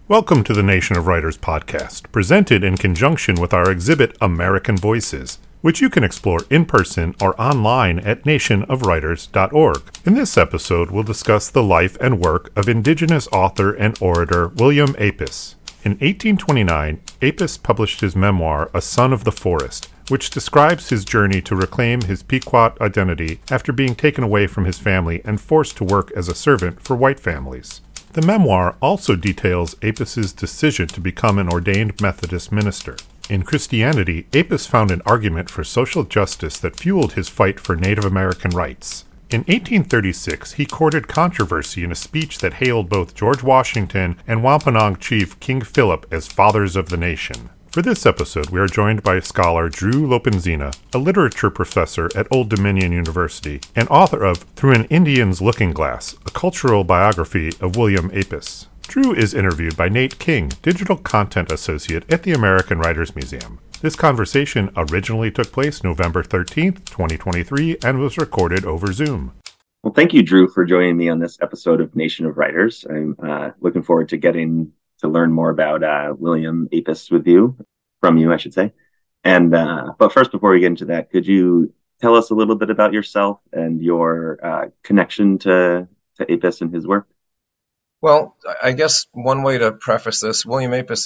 Welcome to the Nation of Writers podcast, presented in conjunction with our exhibit American Voices, which you can explore in person or online at nationofwriters.org. In this episode, we'll discuss the life and work of Indigenous author and orator William Apess. In 1829, Apess published his memoir, A Son of the Forest, which describes his journey to reclaim his Pequot identity after being taken away from his family and forced to work as a servant for white families. The memoir also details Apess's decision to become an ordained Methodist minister. In Christianity, Apess found an argument for social justice that fueled his fight for Native American rights. In 1836, he courted controversy in a speech that hailed both George Washington and Wampanoag chief King Philip as fathers of the nation. For this episode, we are joined by scholar Drew Lopenzina, a literature professor at Old Dominion University, and author of Through an Indian's Looking Glass, a cultural biography of William Apess. Drew is interviewed by Nate King, digital content associate at the American Writers Museum. This conversation originally took place November 13th, 2023, and was recorded over Zoom. Well, thank you, Drew, for joining me on this episode of Nation of Writers. I'm looking forward to getting to learn more about William Apess from you, I should say. And but first, before we get into that, could you tell us a little bit about yourself and your connection to Apess and his work? Well, I guess one way to preface this, William Apess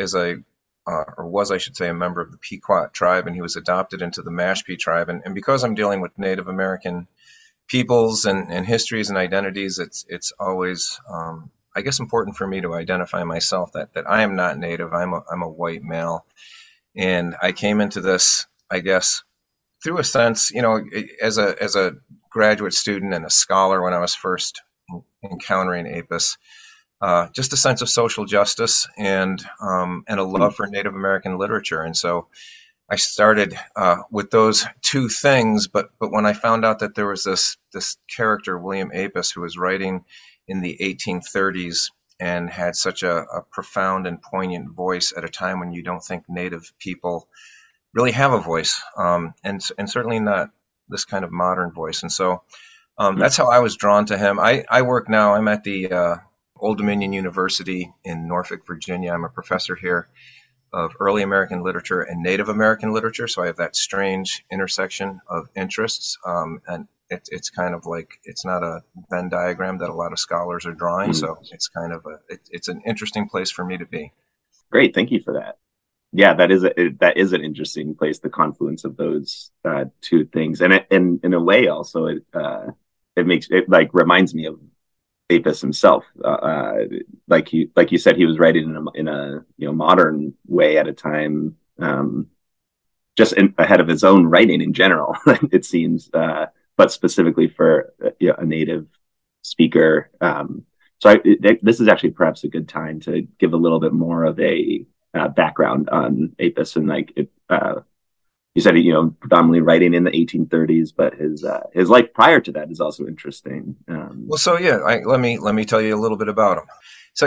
was, I should say, a member of the Pequot tribe, and he was adopted into the Mashpee tribe. And because I'm dealing with Native American peoples and histories and identities, it's always I guess important for me to identify myself that I am not Native. I'm a white male, and I came into this, I guess, through a sense, as a graduate student and a scholar when I was first encountering Apess, just a sense of social justice and a love for Native American literature, and so I started with those two things. But when I found out that there was this character, William Apess, who was writing in the 1830s and had such a profound and poignant voice at a time when you don't think Native people really have a voice, and certainly not this kind of modern voice. And so that's how I was drawn to him. I work now, I'm at the Old Dominion University in Norfolk, Virginia. I'm a professor here of early American literature and Native American literature, so I have that strange intersection of interests, and it's kind of like, it's not a Venn diagram that a lot of scholars are drawing, so it's kind of it's an interesting place for me to be. Great, thank you for that. Yeah, that is an interesting place, the confluence of those two things, and in a way also it reminds me of Apess himself. Like you said, he was writing in a modern way at a time, just ahead of his own writing in general. It seems. But specifically for a native speaker. This is actually perhaps a good time to give a little bit more of a background on Apess. And you said, predominantly writing in the 1830s, but his life prior to that is also interesting. Let me tell you a little bit about him. So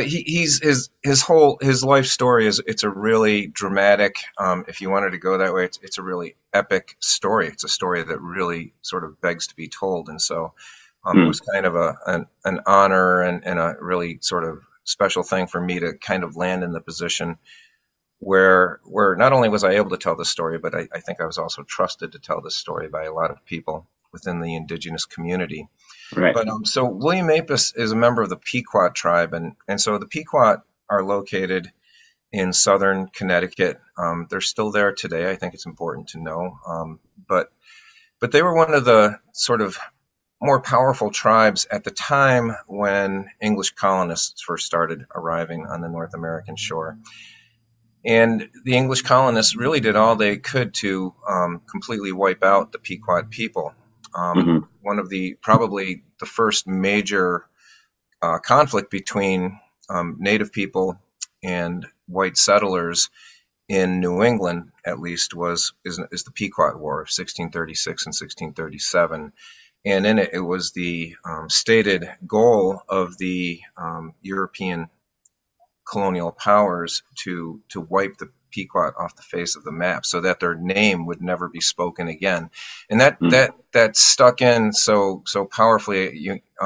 his life story it's a really dramatic, if you wanted to go that way, it's a really epic story. It's a story that really sort of begs to be told. And so it was kind of an honor and a really sort of special thing for me to kind of land in the position where not only was I able to tell this story, but I think I was also trusted to tell this story by a lot of people within the indigenous community. Right. But so William Apess is a member of the Pequot tribe, and so the Pequot are located in southern Connecticut. They're still there today. I think it's important to know. But they were one of the sort of more powerful tribes at the time when English colonists first started arriving on the North American shore. And the English colonists really did all they could to completely wipe out the Pequot people. One of probably the first major conflict between Native people and white settlers in New England, at least, is the Pequot War of 1636 and 1637. And in it was the stated goal of the European colonial powers to wipe the Pequot off the face of the map so that their name would never be spoken again. And that stuck in so powerfully.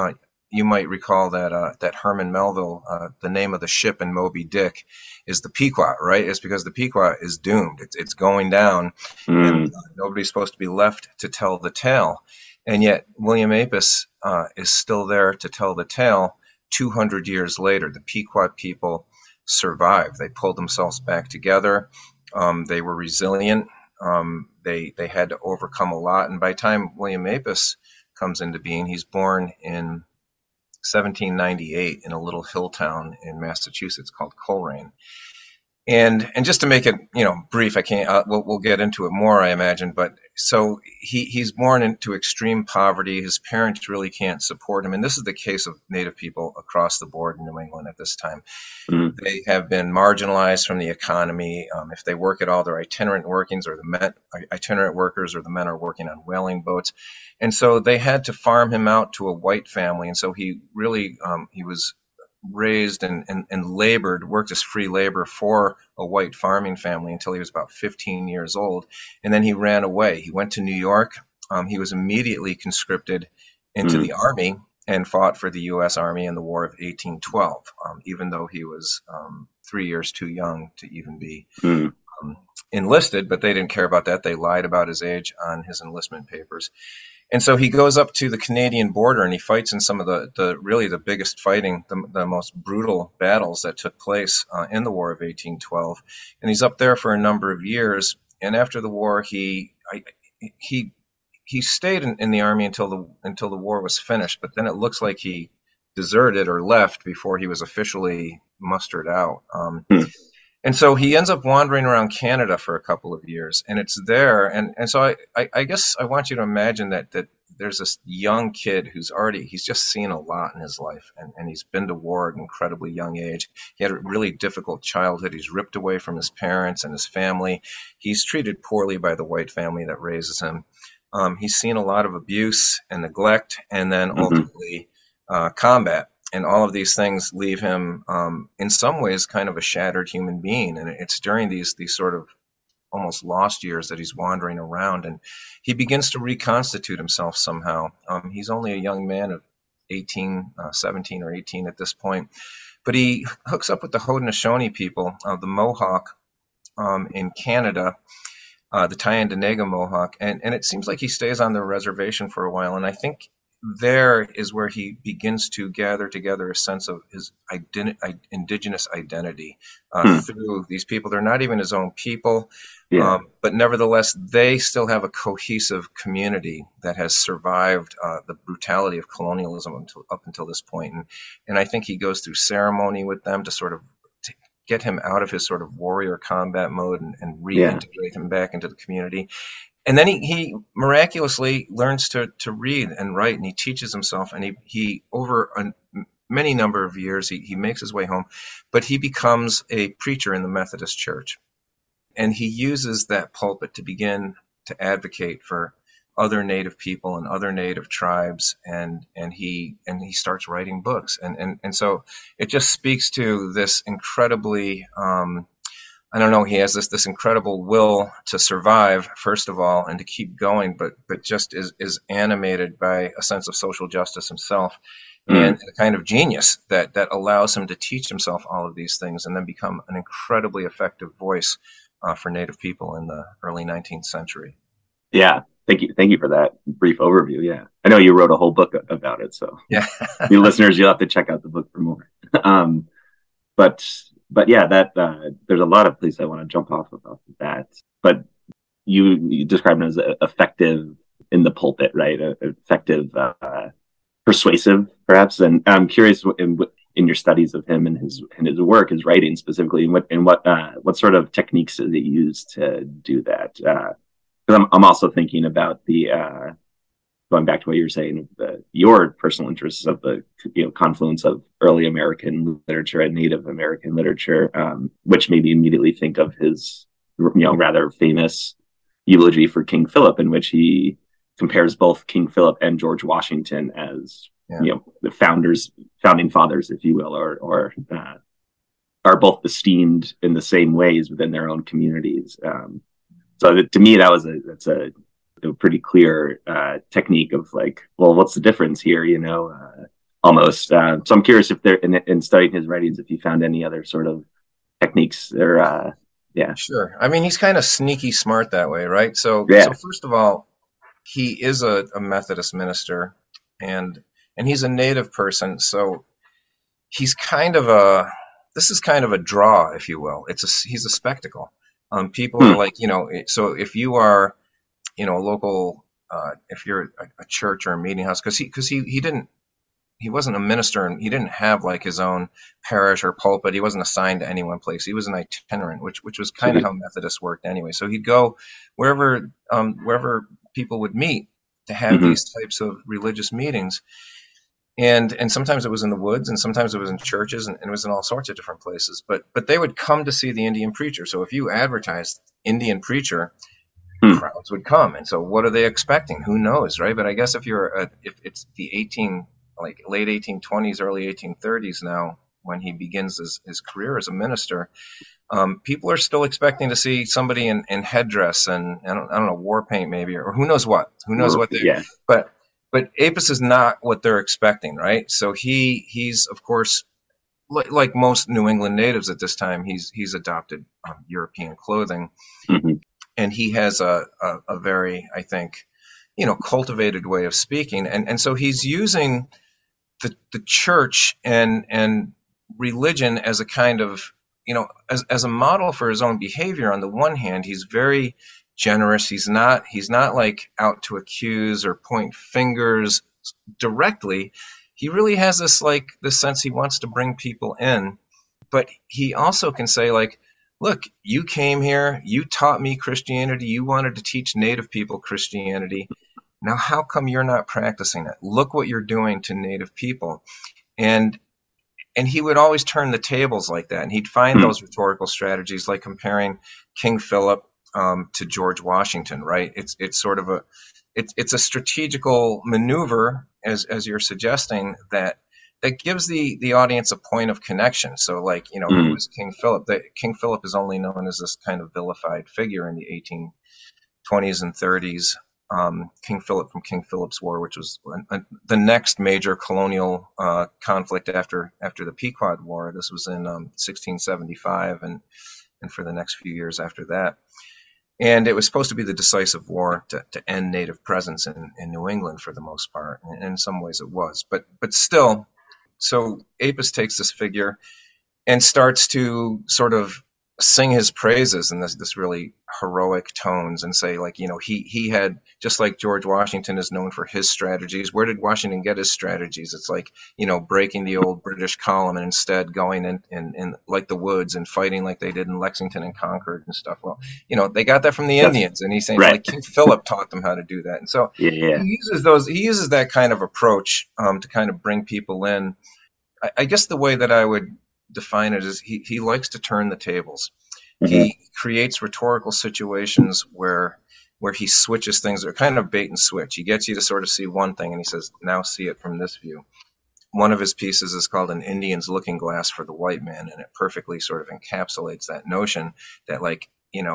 you might recall that that Herman Melville, the name of the ship in Moby Dick, is the Pequot, right? It's because the Pequot is doomed. It's going down, and nobody's supposed to be left to tell the tale. And yet William Apis is still there to tell the tale. 200 years later, the Pequot people survived. They pulled themselves back together. They were resilient. They had to overcome a lot. And by the time William Apis comes into being, he's born in 1798 in a little hill town in Massachusetts called Coleraine. And just to make it, brief, I can't. We'll get into it more, I imagine. But so he's born into extreme poverty. His parents really can't support him, and this is the case of Native people across the board in New England at this time. They have been marginalized from the economy. If they work at all, they're itinerant workings, or itinerant workers, or the men are working on whaling boats, and so they had to farm him out to a white family. And so he really he was raised and worked as free labor for a white farming family until he was about 15 years old. And then he ran away. He went to New York. He was immediately conscripted into the army and fought for the U.S. Army in the War of 1812, even though he was 3 years too young to even be enlisted. But they didn't care about that. They lied about his age on his enlistment papers. And so he goes up to the Canadian border and he fights in some of the biggest fighting, the most brutal battles that took place in the War of 1812. And he's up there for a number of years. And after the war, he stayed in the army until the war was finished. But then it looks like he deserted or left before he was officially mustered out. And so he ends up wandering around Canada for a couple of years, and it's there. And so I guess I want you to imagine that there's this young kid he's just seen a lot in his life, and he's been to war at an incredibly young age. He had a really difficult childhood. He's ripped away from his parents and his family. He's treated poorly by the white family that raises him. He's seen a lot of abuse and neglect, and then ultimately combat. And all of these things leave him, in some ways, kind of a shattered human being. And it's during these sort of almost lost years that he's wandering around, and he begins to reconstitute himself somehow. He's only a young man of 17 or 18 at this point, but he hooks up with the Haudenosaunee people, the Mohawk in Canada, the Tyendinaga Mohawk, and it seems like he stays on the reservation for a while. And I think there is where he begins to gather together a sense of his indigenous identity through these people. They're not even his own people, but nevertheless, they still have a cohesive community that has survived the brutality of colonialism up until this point. And I think he goes through ceremony with them to sort of get him out of his sort of warrior combat mode and reintegrate him back into the community. And then he miraculously learns to read and write, and he teaches himself, and he over a many number of years, he makes his way home, but he becomes a preacher in the Methodist Church. And he uses that pulpit to begin to advocate for other Native people and other Native tribes, and he starts writing books. And so it just speaks to this incredibly I don't know, he has this incredible will to survive, first of all, and to keep going, but just is animated by a sense of social justice himself and a kind of genius that allows him to teach himself all of these things and then become an incredibly effective voice for Native people in the early 19th century. Yeah. Thank you for that brief overview. Yeah. I know you wrote a whole book about it, so yeah. You listeners, you'll have to check out the book for more. But yeah, that there's a lot of places I want to jump off about that. But you described him as effective in the pulpit, right? Effective, persuasive, perhaps. And I'm curious in your studies of him and his work, his writing specifically, what sort of techniques does he use to do that? Because I'm also thinking about going back to what you were saying, your personal interests of the confluence of early American literature and Native American literature, which made me immediately think of his rather famous eulogy for King Philip, in which he compares both King Philip and George Washington as the founding fathers, if you will, or are both esteemed in the same ways within their own communities. So to me, that's a pretty clear technique of like, well, what's the difference here? almost. So I'm curious if there, in studying his writings, if you found any other sort of techniques or yeah. Sure. I mean, he's kind of sneaky smart that way, right? So Yeah. first of all, he is a Methodist minister, and he's a native person, so he's kind of a this is kind of a draw, if you will. He's a spectacle. People are like, so if you are, a local, if you're a church or a meeting house, because he wasn't a minister, and he didn't have like his own parish or pulpit. He wasn't assigned to any one place. He was an itinerant, which was kind of how Methodists worked anyway. So he'd go wherever people would meet to have these types of religious meetings. And sometimes it was in the woods, and sometimes it was in churches, and it was in all sorts of different places. But they would come to see the Indian preacher. So if you advertised Indian preacher, crowds would come. And so what are they expecting? Who knows, right? But I guess if it's the late 1820s, early 1830s now, when he begins his career as a minister, people are still expecting to see somebody in headdress and I don't know, war paint maybe, or who knows what they. But Apis is not what they're expecting, right? So he's of course, like most New England natives at this time, he's adopted European clothing, and he has a very, I think, cultivated way of speaking, and so he's using the church and religion as a kind of, as a model for his own behavior. On the one hand, he's very generous. He's not like out to accuse or point fingers directly. He really has this sense he wants to bring people in, but he also can say, like, look, you came here, you taught me Christianity, you wanted to teach native people Christianity. Now, how come you're not practicing it? Look what you're doing to native people. And he would always turn the tables like that. And he'd find those rhetorical strategies, like comparing King Philip to George Washington, right? It's sort of it's a strategical maneuver, as you're suggesting, that gives the audience a point of connection. So, like, who was King Philip? King Philip is only known as this kind of vilified figure in the 1820s and 30s. King Philip from King Philip's War, which was the next major colonial conflict after the Pequot War. This was in 1675, and for the next few years after that. And it was supposed to be the decisive war to end native presence in New England for the most part. And in some ways it was. But still, so Apis takes this figure and starts to sort of sing his praises in this really heroic tones, and say, like, he had, just like George Washington is known for his strategies. Where did Washington get his strategies? It's like, breaking the old British column and instead going in like the woods and fighting like they did in Lexington and Concord and stuff. Well, they got that from the Indians, and he's saying, like, King Philip taught them how to do that. And so he uses that kind of approach to kind of bring people in. I guess the way that I would define it is he likes to turn the tables. He creates rhetorical situations where he switches things. They're kind of bait and switch. He gets you to sort of see one thing, and he says, now see it from this view. One of his pieces is called An Indian's Looking Glass for the White Man, and it perfectly sort of encapsulates that notion that, like,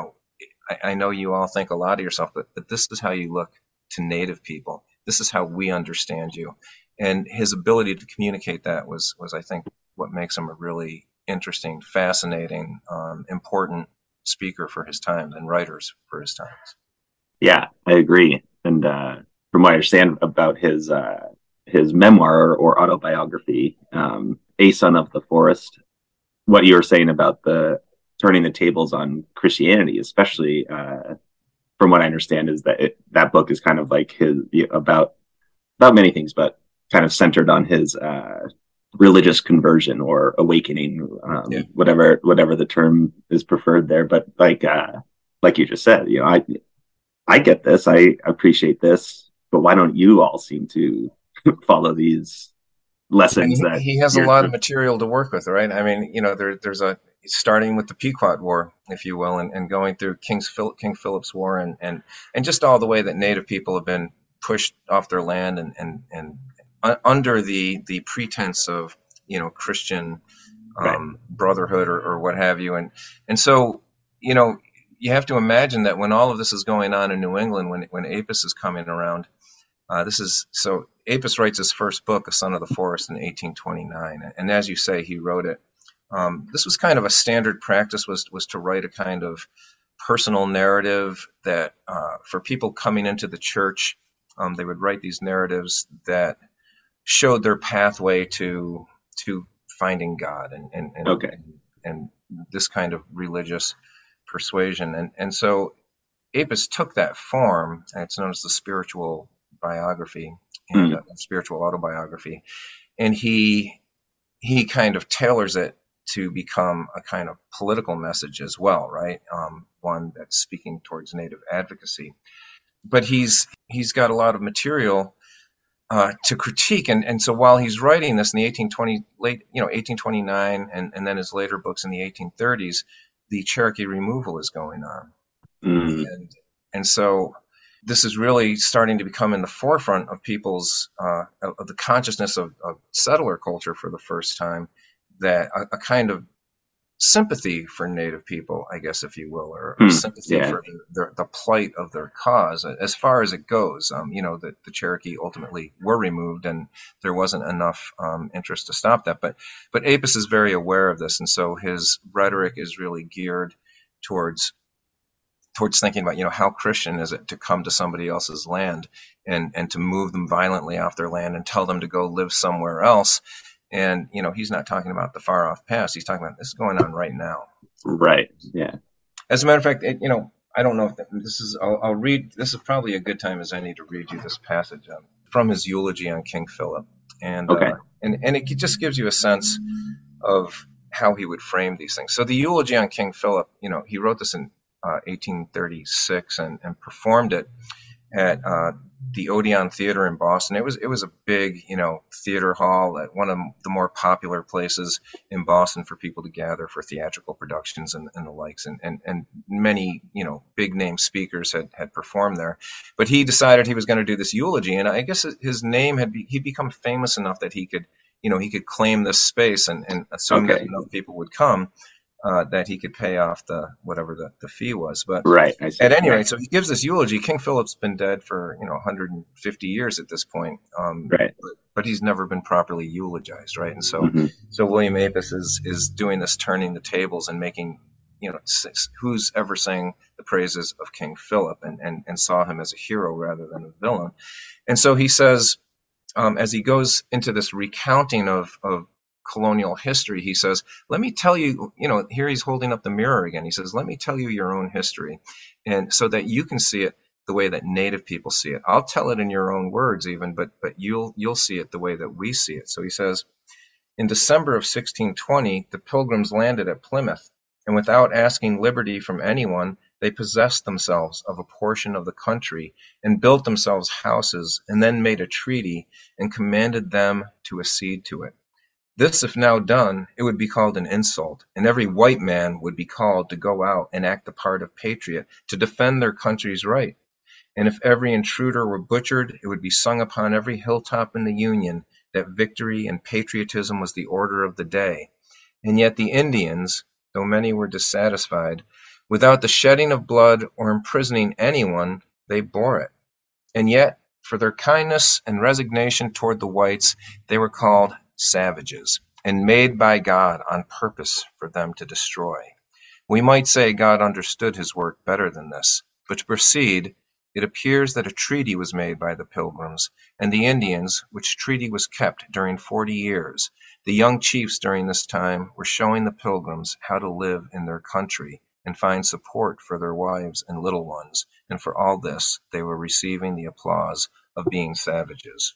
I know you all think a lot of yourself, but this is how you look to native people. This is how we understand you. And his ability to communicate that was I think, what makes him a really interesting, fascinating, important speaker for his time and writers for his times. Yeah, I agree. And from what I understand about his memoir or autobiography, A Son of the Forest, what you were saying about the turning the tables on Christianity, especially from what I understand, is that that book is kind of like his about many things, but kind of centered on his religious conversion or awakening, whatever the term is preferred there. But like you just said, I get this, I appreciate this, but why don't you all seem to follow these lessons? That he has a lot of material to work with, right? I mean, there's starting with the Pequot War, if you will, and going through King Philip's War, and just all the way that native people have been pushed off their land and under the pretense of Christian brotherhood or what have you, and so you have to imagine that when all of this is going on in New England, when Apis is coming around, Apis writes his first book, A Son of the Forest, in 1829, and as you say, he wrote it. This was kind of a standard practice, was to write a kind of personal narrative that for people coming into the church, they would write these narratives that showed their pathway to finding God and this kind of religious persuasion. And so Apis took that form, and it's known as the spiritual biography and spiritual autobiography, and he kind of tailors it to become a kind of political message as well, right? One that's speaking towards Native advocacy. But he's got a lot of material to critique, and so while he's writing this in the 1829, and then his later books in the 1830s, the Cherokee removal is going on, and so this is really starting to become in the forefront of people's of the consciousness of settler culture for the first time, that a kind of sympathy for Native people, I guess, if you will, or sympathy for the plight of their cause, as far as it goes. That the Cherokee ultimately were removed, and there wasn't enough interest to stop that. But Apis is very aware of this, and so his rhetoric is really geared towards thinking about, how Christian is it to come to somebody else's land and to move them violently off their land and tell them to go live somewhere else. And, he's not talking about the far off past. He's talking about this is going on right now. Right. Yeah. As a matter of fact, I don't know if this is, I'll read, this is probably a good time as any to read you this passage from his eulogy on King Philip. And, and it just gives you a sense of how he would frame these things. So the eulogy on King Philip, he wrote this in 1836 and performed it at the Odeon Theater in Boston. It was a big, theater hall at one of the more popular places in Boston for people to gather for theatrical productions and the likes. And many, big name speakers had performed there. But he decided he was going to do this eulogy, and I guess his name he'd become famous enough that he could claim this space and assume that enough people would come. That he could pay off whatever the fee was. But at any rate, so he gives this eulogy. King Philip's been dead for 150 years at this point, but he's never been properly eulogized, right? And so so William Apis is doing this, turning the tables and making, who's ever sang the praises of King Philip and saw him as a hero rather than a villain. And so he says, as he goes into this recounting of colonial history, he says, let me tell you, here he's holding up the mirror again. He says, let me tell you your own history, and so that you can see it the way that Native people see it. I'll tell it in your own words even, but you'll see it the way that we see it. So he says, in December of 1620, the Pilgrims landed at Plymouth, and without asking liberty from anyone, they possessed themselves of a portion of the country and built themselves houses, and then made a treaty and commanded them to accede to it. This, if now done, it would be called an insult, and every white man would be called to go out and act the part of patriot, to defend their country's right. And if every intruder were butchered, it would be sung upon every hilltop in the Union that victory and patriotism was the order of the day. And yet the Indians, though many were dissatisfied, without the shedding of blood or imprisoning anyone, they bore it. And yet, for their kindness and resignation toward the whites, they were called savages, and made by God on purpose for them to destroy. We might say God understood his work better than this, but to proceed, it appears that a treaty was made by the Pilgrims and the Indians, which treaty was kept during 40 years. The young chiefs during this time were showing the Pilgrims how to live in their country and find support for their wives and little ones, and for all this they were receiving the applause of being savages.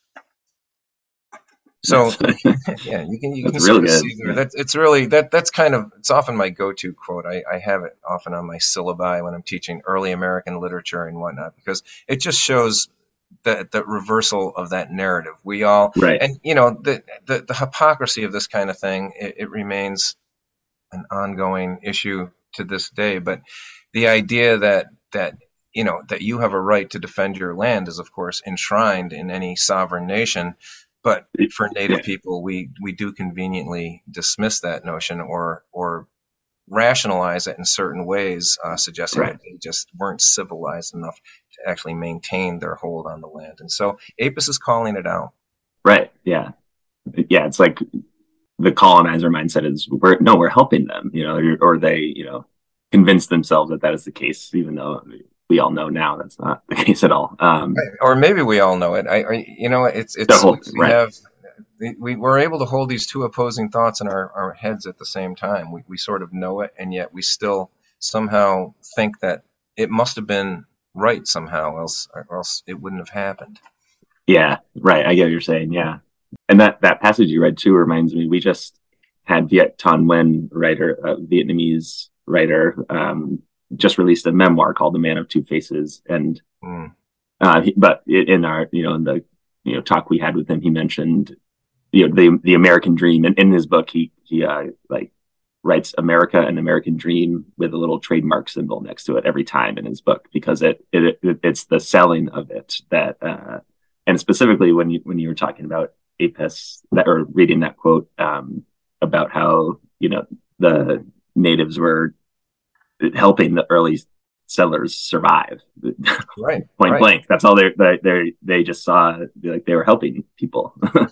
So yeah, you can sort of see there. That's kind of, it's often my go-to quote. I have it often on my syllabi when I'm teaching early American literature and whatnot, because it just shows the reversal of that narrative. We all and the hypocrisy of this kind of thing, it remains an ongoing issue to this day. But the idea that you have a right to defend your land is, of course, enshrined in any sovereign nation. But for Native people, we do conveniently dismiss that notion or rationalize it in certain ways, suggesting Right. that they just weren't civilized enough to actually maintain their hold on the land. And so Apis is calling it out. Right. Yeah. Yeah. It's like the colonizer mindset is we're helping them, or they, convince themselves that is the case, even though we all know now that's not the case at all. Or maybe we all know it. We right. have, we're able to hold these two opposing thoughts in our heads at the same time. We sort of know it, and yet we still somehow think that it must have been right somehow, or else it wouldn't have happened. Yeah, right. I get what you're saying. Yeah. And that passage you read too reminds me, we just had Viet Thanh Nguyen, Vietnamese writer, just released a memoir called The Man of Two Faces. And, but in our, in the, talk we had with him, he mentioned, the American dream. And in his book, he writes America and American dream with a little trademark symbol next to it every time in his book, because it's the selling of it that, and specifically when you were talking about Apis, or reading that quote about how the natives were helping the early settlers survive, right? Point blank. That's all they just saw, like they were helping people.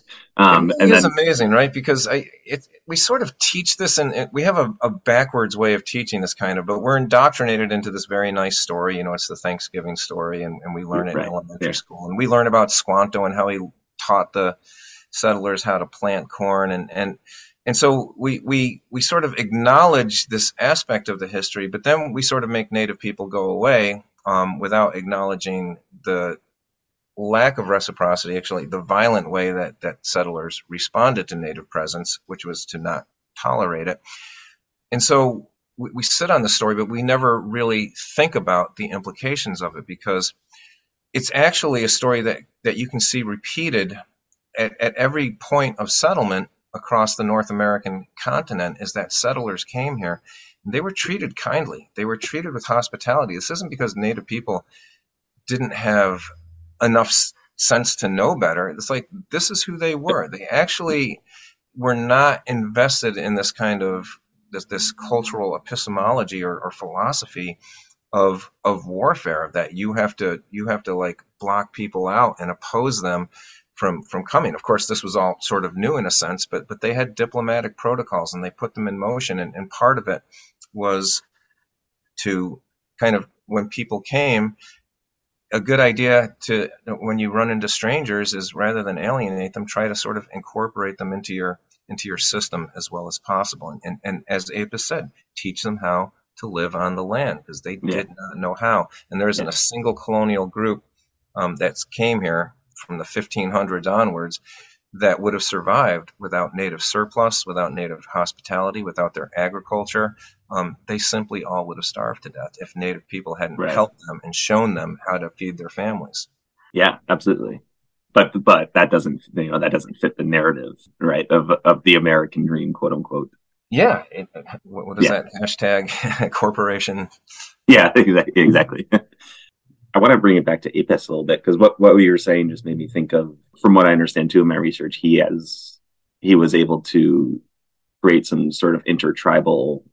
It really is amazing, right? Because we sort of teach this, and we have a backwards way of teaching this kind of, but we're indoctrinated into this very nice story. It's the Thanksgiving story, and we learn it in elementary school, and we learn about Squanto and how he taught the settlers how to plant corn, and so we sort of acknowledge this aspect of the history, but then we sort of make Native people go away without acknowledging the lack of reciprocity, actually the violent way that settlers responded to Native presence, which was to not tolerate it. And so we sit on the story, but we never really think about the implications of it, because it's actually a story that you can see repeated at every point of settlement across the North American continent, is that settlers came here and they were treated kindly. They were treated with hospitality. This isn't because Native people didn't have enough sense to know better. It's like, this is who they were. They actually were not invested in this kind of this cultural epistemology or philosophy of warfare, that you have to like block people out and oppose them from coming. Of course, this was all sort of new in a sense, but they had diplomatic protocols and they put them in motion. And part of it was to kind of, when people came, a good idea to, when you run into strangers, is rather than alienate them, try to sort of incorporate them into your system as well as possible. And as Apis said, teach them how to live on the land, because they did not know how. And there isn't a single colonial group that came here from the 1500s onwards that would have survived without Native surplus, without Native hospitality, without their agriculture. They simply all would have starved to death if Native people hadn't helped them and shown them how to feed their families. Yeah, absolutely. But that doesn't fit the narrative, right, of the American dream, quote unquote. Yeah. What is that hashtag corporation? Yeah, exactly. I want to bring it back to Apis a little bit, because what you were saying just made me think of, from what I understand too in my research, he was able to create some sort of intertribal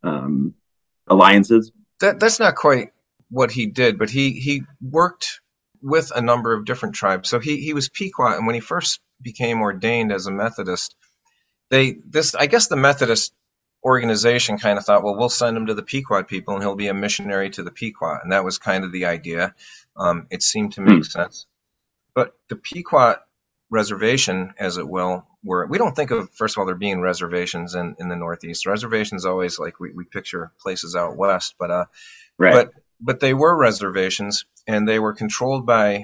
alliances. That's not quite what he did, but he worked with a number of different tribes. So he was Pequot, and when he first became ordained as a Methodist, I guess the Methodist organization kind of thought, well, we'll send him to the Pequot people and he'll be a missionary to the Pequot. And that was kind of the idea. It seemed to make sense. But the Pequot reservation, as it will, we don't think of, first of all, there being reservations in the Northeast. Reservations always, like we picture places out west, but they were reservations, and they were controlled by,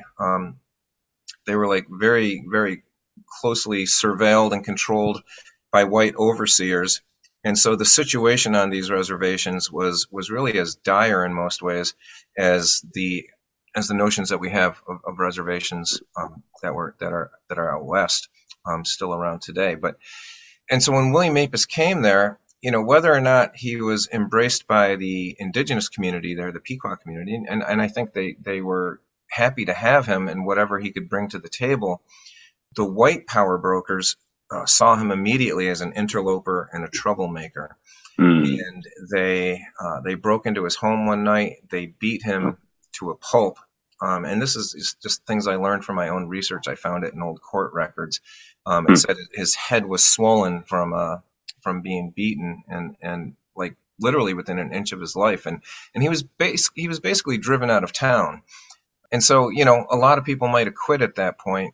they were like very, very closely surveilled and controlled by white overseers. And so the situation on these reservations was really as dire in most ways as the notions that we have of reservations that are out west, still around today. And so when William Apis came there, whether or not he was embraced by the indigenous community there, the Pequot community, and I think they were happy to have him and whatever he could bring to the table, the white power brokers saw him immediately as an interloper and a troublemaker. Mm. and they broke into his home one night. They beat him to a pulp. And this is just things I learned from my own research. I found it in old court records. It said his head was swollen from being beaten, and like literally within an inch of his life. And he was basically driven out of town. And so, a lot of people might have quit at that point,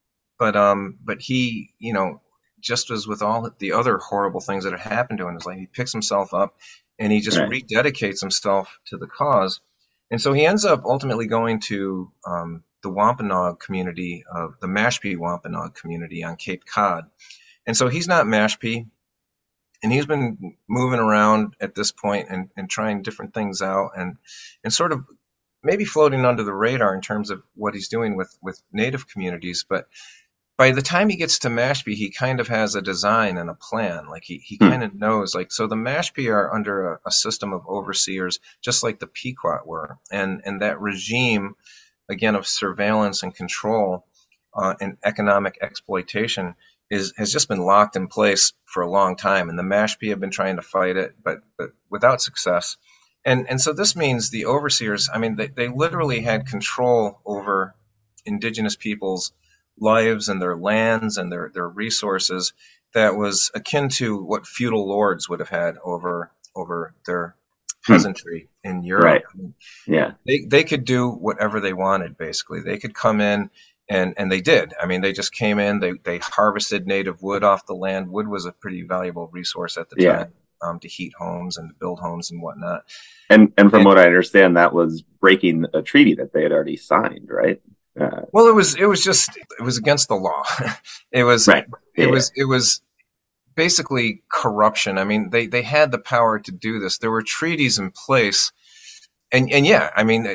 but he, just as with all the other horrible things that had happened to him, it's like he picks himself up and he just Right. rededicates himself to the cause. And so he ends up ultimately going to the Wampanoag community, the Mashpee Wampanoag community on Cape Cod. And so he's not Mashpee, and he's been moving around at this point and trying different things out and sort of maybe floating under the radar in terms of what he's doing with native communities. But by the time he gets to Mashpee, he kind of has a design and a plan. Like he kind of knows, like, so the Mashpee are under a system of overseers, just like the Pequot were. And that regime, again, of surveillance and control and economic exploitation has just been locked in place for a long time. And the Mashpee have been trying to fight it, but without success. And so this means the overseers, I mean, they literally had control over indigenous peoples' lives and their lands and their resources that was akin to what feudal lords would have had over their peasantry in Europe. Right. I mean, Yeah. they could do whatever they wanted, basically. They could come in, and they did. I mean, they just came in, they harvested native wood off the land. Wood was a pretty valuable resource at the Yeah. time, to heat homes and to build homes and whatnot. And from what I understand, that was breaking a treaty that they had already signed, right? Well, it was against the law. It was Right. it was basically corruption. I mean, they had the power to do this. There were treaties in place, and yeah, I mean,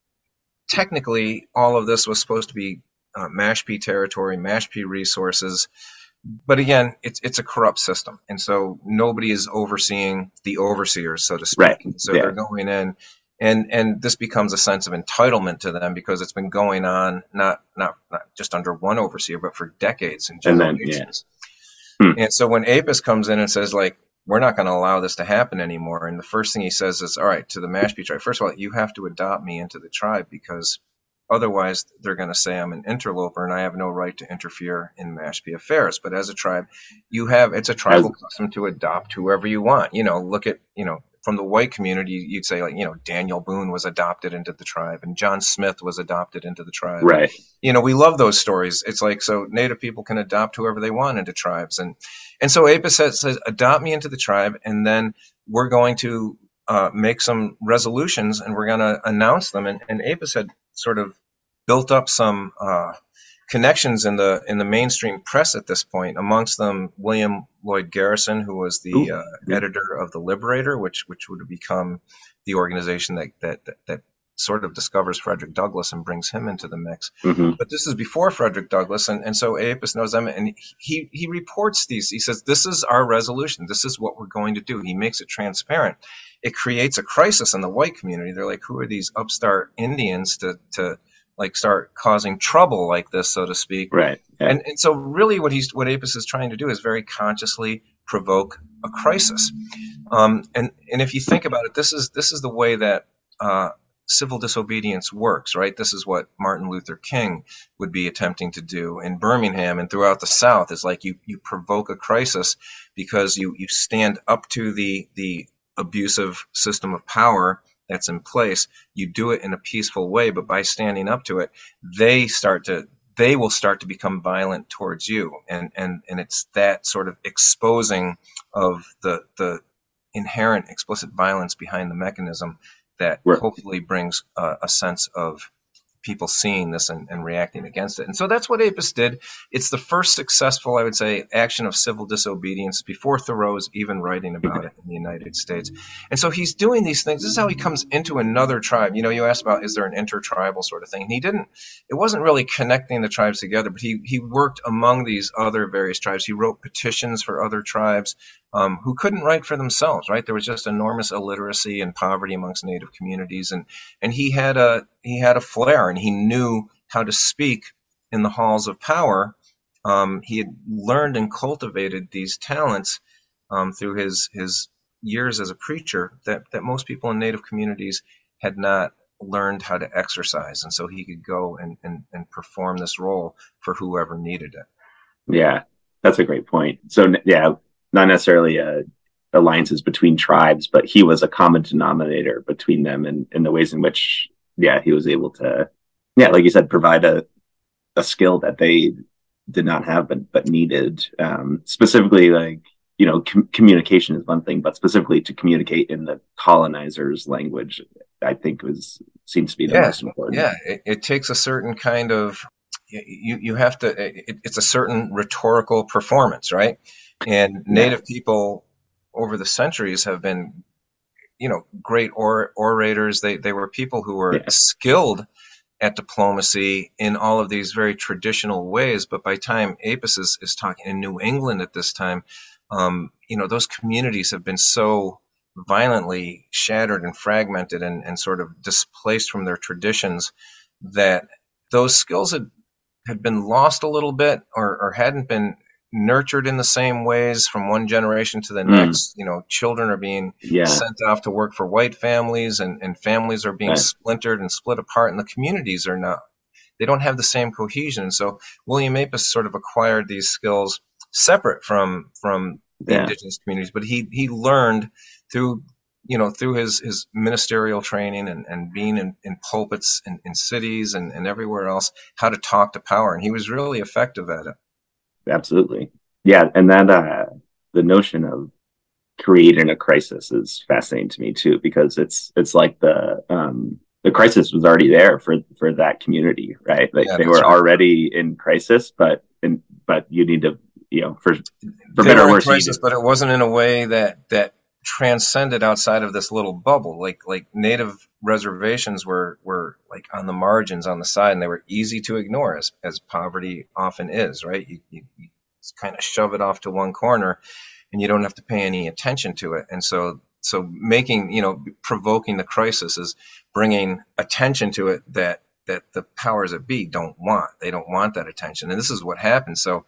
technically, all of this was supposed to be Mashpee territory, Mashpee resources. But again, it's a corrupt system, and so nobody is overseeing the overseers, so to speak. Right. So Yeah. they're going in, and this becomes a sense of entitlement to them because it's been going on not just under one overseer, but for decades and And then, generations. Hmm. And so when Apis comes in and says, like, we're not going to allow this to happen anymore, and the first thing he says is, all right, to the Mashpee tribe, first of all, you have to adopt me into the tribe because otherwise they're going to say I'm an interloper and I have no right to interfere in Mashpee affairs. But as a tribe, it's a tribal custom to adopt whoever you want. Look at, from the white community, you'd say, like, Daniel Boone was adopted into the tribe and John Smith was adopted into the tribe. Right. We love those stories. It's like, so native people can adopt whoever they want into tribes. And so Apis says, adopt me into the tribe, and then we're going to make some resolutions and we're going to announce them. And Apis had sort of built up some connections in the mainstream press at this point. Amongst them, William Lloyd Garrison, who was the editor of the Liberator, which would have become the organization that sort of discovers Frederick Douglass and brings him into the mix. Mm-hmm. But this is before Frederick Douglass, and so Apis knows them, and he reports these. He says, this is our resolution. This is what we're going to do. He makes it transparent. It creates a crisis in the white community. They're like, who are these upstart Indians to like start causing trouble like this, so to speak? Right. Yeah. And so really what Apis is trying to do is very consciously provoke a crisis. And if you think about it, this is the way that civil disobedience works, right? This is what Martin Luther King would be attempting to do in Birmingham and throughout the South. Is like you provoke a crisis because you stand up to the abusive system of power that's in place. You do it in a peaceful way, but by standing up to it, they will start to become violent towards you. And it's that sort of exposing of the inherent explicit violence behind the mechanism that hopefully brings a sense of people seeing this and reacting against it. And so that's what Apis did. It's the first successful, I would say, action of civil disobedience before Thoreau's even writing about it in the United States. And so he's doing these things. This is how he comes into another tribe. You asked about, is there an intertribal sort of thing? And it wasn't really connecting the tribes together, but he worked among these other various tribes. He wrote petitions for other tribes who couldn't write for themselves, right? There was just enormous illiteracy and poverty amongst native communities. And he had a flair, and he knew how to speak in the halls of power. He had learned and cultivated these talents through his years as a preacher that most people in Native communities had not learned how to exercise, and so he could go and perform this role for whoever needed it. Yeah, that's a great point. So yeah, not necessarily alliances between tribes, but he was a common denominator between them, and in the ways in which, yeah, he was able to, yeah, like you said, provide a skill that they did not have but needed. Specifically, like, communication is one thing, but specifically to communicate in the colonizers' language, I think seems to be the most important. Yeah, it takes a certain kind of, you have to, it's a certain rhetorical performance, right? And Native people over the centuries have been, great orators. They were people who were skilled at diplomacy in all of these very traditional ways. But by time Apis is talking in New England at this time, those communities have been so violently shattered and fragmented and sort of displaced from their traditions that those skills had been lost a little bit or hadn't been nurtured in the same ways from one generation to the next. Children are being sent off to work for white families, and families are being splintered and split apart, and the communities they don't have the same cohesion. So William Apis sort of acquired these skills separate from the indigenous communities, but he learned through his ministerial training and being in pulpits in cities and everywhere else, how to talk to power, and he was really effective at it. Absolutely. Yeah. And that the notion of creating a crisis is fascinating to me too, because it's like the crisis was already there for that community, right? Like they were already in crisis, but you need to, for better or worse, crisis, but it wasn't in a way that transcended outside of this little bubble. Like Native reservations were like on the margins, on the side, and they were easy to ignore, as poverty often is, right? You kind of shove it off to one corner and you don't have to pay any attention to it. And so provoking the crisis is bringing attention to it that the powers that be don't want. They don't want that attention. And this is what happens. So,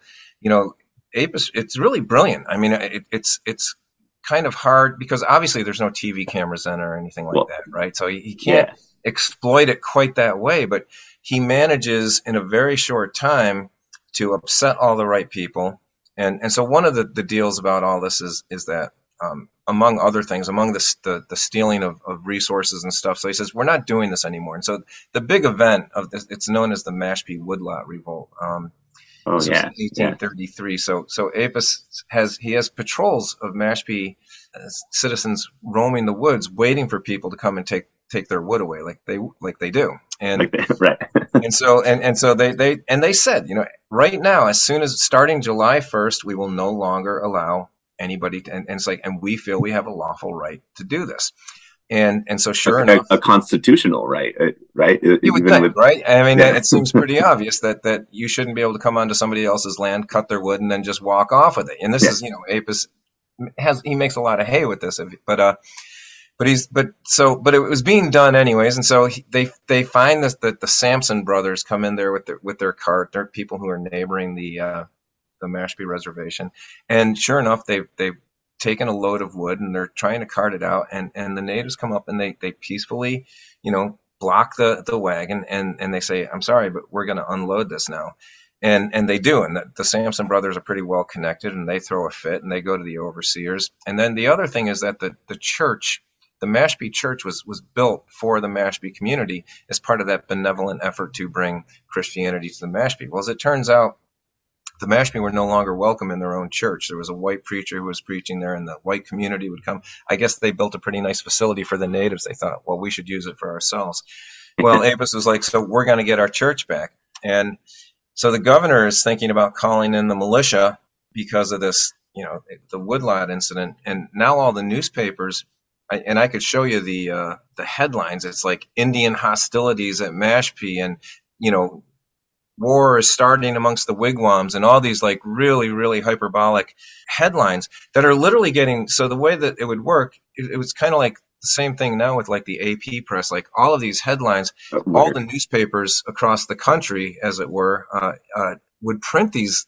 Apis, it's really brilliant. I mean, it's kind of hard because obviously there's no TV cameras then or anything like that, right? So he can't exploit it quite that way, but he manages in a very short time to upset all the right people. And so one of the deals about all this is that among other things, among the stealing of resources and stuff, so he says, we're not doing this anymore. And so the big event of this, it's known as the Mashpee Woodlot Revolt. 1833. So Apis has patrols of Mashpee citizens roaming the woods, waiting for people to come and take their wood away, like they do. And right. and so they said, right now, as soon as starting July 1st, we will no longer allow anybody to, and it's like, and we feel we have a lawful right to do this. And so sure enough, a constitutional right, right? You would think, right? I mean, it seems pretty obvious that you shouldn't be able to come onto somebody else's land, cut their wood, and then just walk off with it. And this is, Apis he makes a lot of hay with this, but it was being done anyways. And so they find that the Sampson brothers come in there with their cart. They're people who are neighboring the Mashpee reservation, and sure enough, they've taken a load of wood and they're trying to cart it out, and the natives come up and they peacefully, block the wagon and they say, I'm sorry, but we're going to unload this now. And they do. And the Sampson brothers are pretty well connected, and they throw a fit and they go to the overseers. And then the other thing is that the church, the Mashpee church was built for the Mashpee community as part of that benevolent effort to bring Christianity to the Mashpee. Well, as it turns out, the Mashpee were no longer welcome in their own church. There was a white preacher who was preaching there, and the white community would come. I guess they built a pretty nice facility for the natives. They thought, well, we should use it for ourselves. Well, Apis was like, so we're going to get our church back. And so the governor is thinking about calling in the militia because of this, the woodlot incident. And now all the newspapers, and I could show you the headlines. It's like Indian hostilities at Mashpee, and, war is starting amongst the wigwams, and all these like really, really hyperbolic headlines that are literally getting. So the way that it would work, it was kind of like the same thing now with like the AP press, like all of these headlines, all the newspapers across the country, as it were, would print these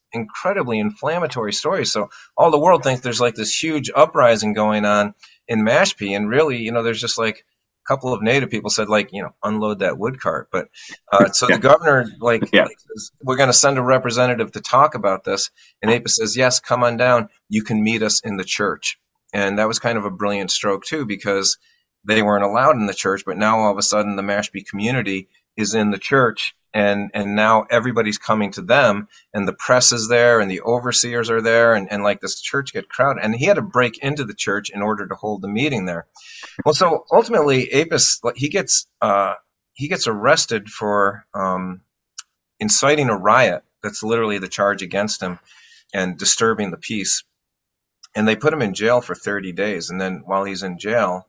incredibly inflammatory stories. So all the world thinks there's like this huge uprising going on in Mashpee, and really, there's just like a couple of Native people said, like, unload that wood cart. But so the governor says, we're going to send a representative to talk about this, and APIS says, yes, come on down. You can meet us in the church. And that was kind of a brilliant stroke too, because they weren't allowed in the church, but now all of a sudden the Mashpee community is in the church, and now everybody's coming to them, and the press is there, and the overseers are there, and like this church get crowded, and he had to break into the church in order to hold the meeting there. Well, so ultimately Apis, he gets arrested for inciting a riot. That's literally the charge against him, and disturbing the peace. And they put him in jail for 30 days. And then while he's in jail,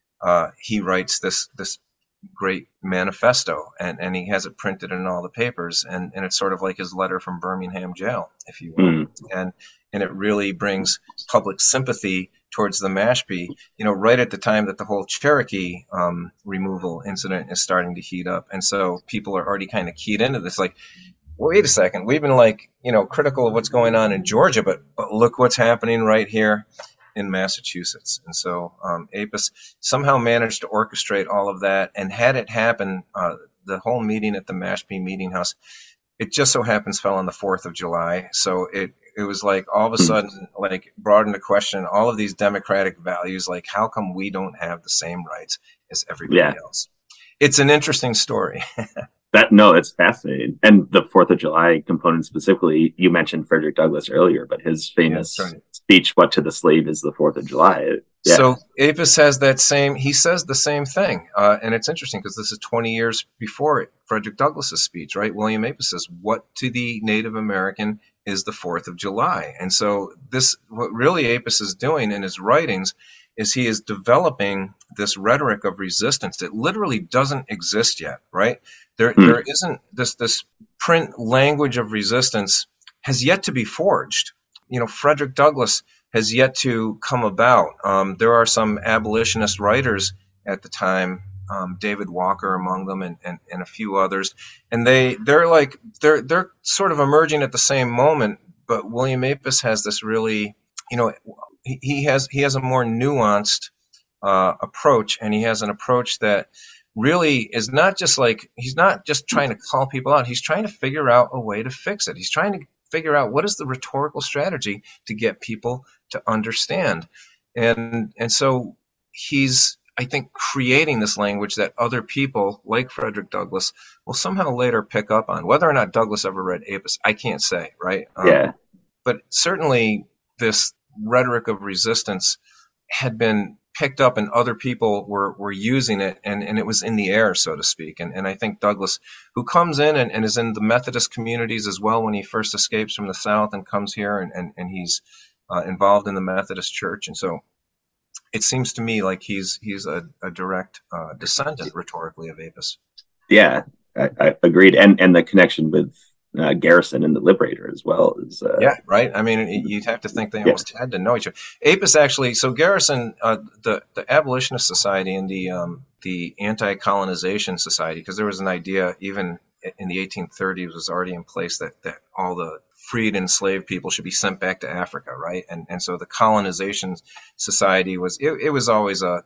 he writes this great manifesto, and he has it printed in all the papers, and it's sort of like his letter from Birmingham jail, if you will. And it really brings public sympathy towards the Mashpee, right at the time that the whole Cherokee removal incident is starting to heat up. And so people are already kind of keyed into this, like, wait a second, we've been like, critical of what's going on in Georgia, but look what's happening right here in Massachusetts. And so Apis somehow managed to orchestrate all of that, and had it happen, the whole meeting at the Mashpee Meeting House, it just so happens fell on the 4th of July. So it was like all of a sudden, like, brought into question all of these democratic values, like, how come we don't have the same rights as everybody else? It's an interesting story. It's fascinating. And the 4th of July component specifically, you mentioned Frederick Douglass earlier, but his famous speech, "What to the slave is the 4th of July." Yeah. So Apis has he says the same thing. And it's interesting because this is 20 years before Frederick Douglass's speech, right? William Apis says, "What to the Native American is the 4th of July." And so what really Apis is doing in his writings is he is developing this rhetoric of resistance that literally doesn't exist yet, right? There isn't this print language of resistance has yet to be forged. Frederick Douglass has yet to come about. There are some abolitionist writers at the time, David Walker among them, and a few others, and they're sort of emerging at the same moment. But William Apis has this really, he has a more nuanced approach, and he has an approach that really is not just like, he's not just trying to call people out. He's trying to figure out a way to fix it. He's trying to figure out what is the rhetorical strategy to get people to understand. And so he's, I think, creating this language that other people like Frederick Douglass will somehow later pick up on. Whether or not Douglass ever read Apis, I can't say, right? But certainly this rhetoric of resistance had been picked up, and other people were using it, and it was in the air, so to speak. And I think Douglass, who comes in and is in the Methodist communities as well when he first escapes from the South and comes here, and he's involved in the Methodist Church. And so it seems to me like he's a direct descendant rhetorically of Apis. Yeah, I agreed. And the connection with Garrison and the Liberator as well is right. I mean, you'd have to think they almost had to know each other. Apis actually, so Garrison, the Abolitionist Society and the Anti-Colonization Society, because there was an idea even in the 1830s was already in place that all the freed and enslaved people should be sent back to Africa, right? And so the Colonization Society was always a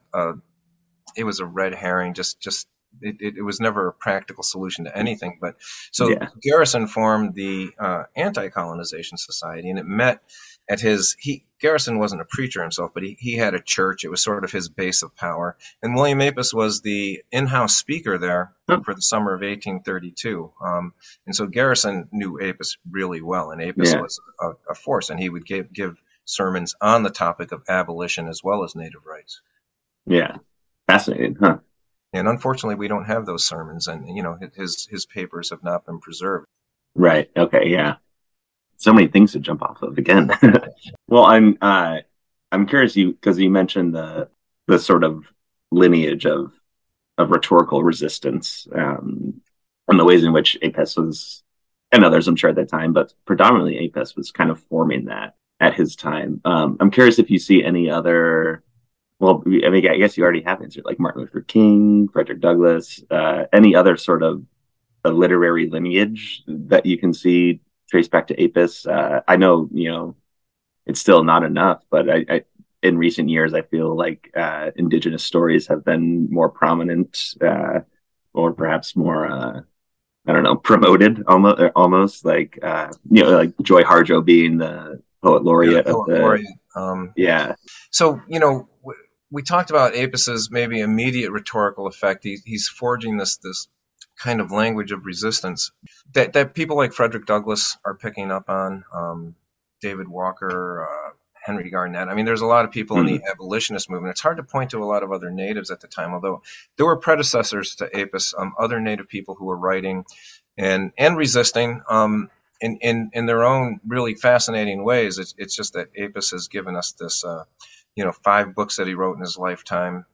red herring, just. It was never a practical solution to anything. But so Garrison formed the Anti-Colonization Society, and it met at Garrison wasn't a preacher himself, but he had a church. It was sort of his base of power. And William Apis was the in-house speaker there for the summer of 1832. And so Garrison knew Apis really well, and Apis was a force, and he would give sermons on the topic of abolition as well as native rights. Yeah. Fascinating, huh? And unfortunately, we don't have those sermons, and his papers have not been preserved. Right. Okay. Yeah. So many things to jump off of again. Well, I'm curious, because you mentioned the sort of lineage of rhetorical resistance, and the ways in which Apis was, and others, I'm sure at that time, but predominantly Apis was kind of forming that at his time. I'm curious if you see any other. Well, I mean, I guess you already have answered, like Martin Luther King, Frederick Douglass, any other sort of a literary lineage that you can see trace back to Apis. I know, it's still not enough, but I in recent years, I feel like indigenous stories have been more prominent, or perhaps more, I don't know, promoted almost like, like Joy Harjo being the poet laureate of the, laureate. Yeah. So, we talked about Apis's maybe immediate rhetorical effect. He's forging this kind of language of resistance that people like Frederick Douglass are picking up on, David Walker, Henry Garnett. I mean, there's a lot of people in the abolitionist movement. It's hard to point to a lot of other natives at the time, although there were predecessors to Apis, other native people who were writing and resisting in their own really fascinating ways. It's just that Apis has given us this, 5 books that he wrote in his lifetime.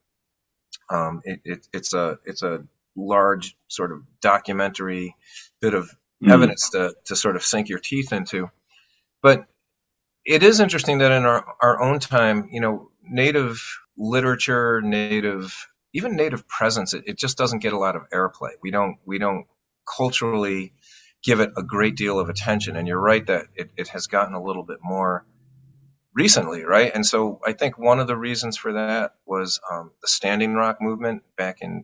It's a large sort of documentary bit of evidence to sort of sink your teeth into. But it is interesting that in our own time, native literature, even native presence, it just doesn't get a lot of airplay. We don't culturally give it a great deal of attention. And you're right that it has gotten a little bit more recently, right? And so I think one of the reasons for that was the Standing Rock movement back in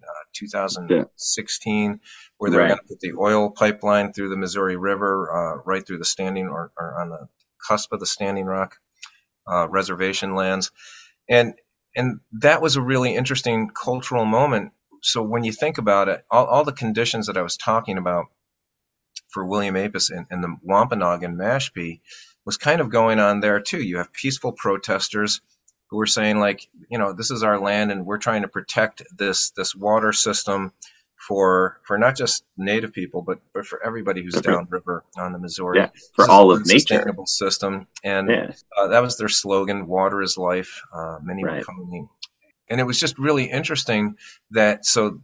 2016, where they were going to put the oil pipeline through the Missouri River, right through the Standing or on the cusp of the Standing Rock reservation lands. And that was a really interesting cultural moment. So when you think about it, all the conditions that I was talking about for William Apis and the Wampanoag and Mashpee was kind of going on there too. You have peaceful protesters who were saying, like, this is our land and we're trying to protect this water system for not just native people, but for everybody who's downriver on the Missouri. Yeah, for all of nature. Sustainable system. And that was their slogan, water is life. Many were coming. And it was just really interesting that so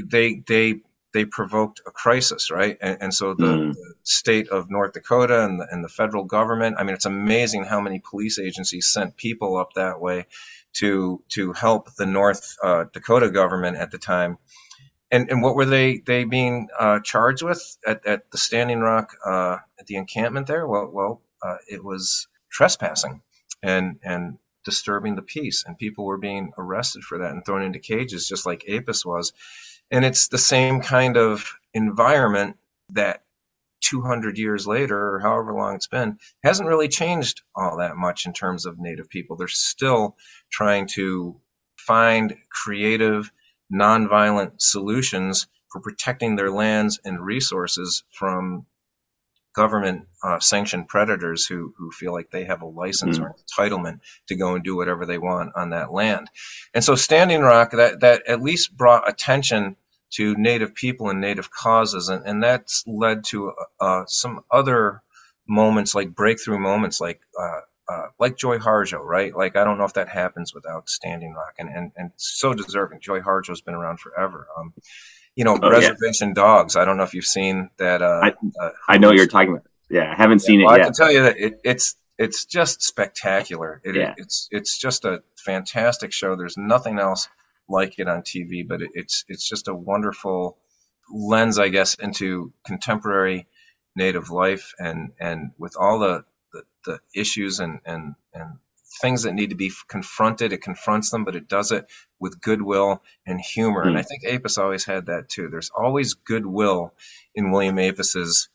they provoked a crisis, right? And so the state of North Dakota and the federal government, I mean, it's amazing how many police agencies sent people up that way to help the North Dakota government at the time. And what were they being charged with at the Standing Rock, at the encampment there? Well, it was trespassing and disturbing the peace, and people were being arrested for that and thrown into cages, just like Apis was. And it's the same kind of environment that 200 years later, or however long it's been, hasn't really changed all that much in terms of native people. They're still trying to find creative, nonviolent solutions for protecting their lands and resources from government sanctioned predators who feel like they have a license or entitlement to go and do whatever they want on that land. And so Standing Rock, that at least brought attention to native people and native causes, and that's led to some other moments, like breakthrough moments, like Joy Harjo, right? Like, I don't know if that happens without Standing Rock, and so deserving. Joy Harjo's been around forever. Reservation Dogs. I don't know if you've seen that. I know what you're talking about. Yeah, I haven't seen it yet. I can tell you that it's just spectacular. It's just a fantastic show. There's nothing else like it on TV, but it's just a wonderful lens, I guess, into contemporary native life and with all the issues and things that need to be confronted. It confronts them, but it does it with goodwill and humor. And I think Apis always had that too. There's always goodwill in William Apis's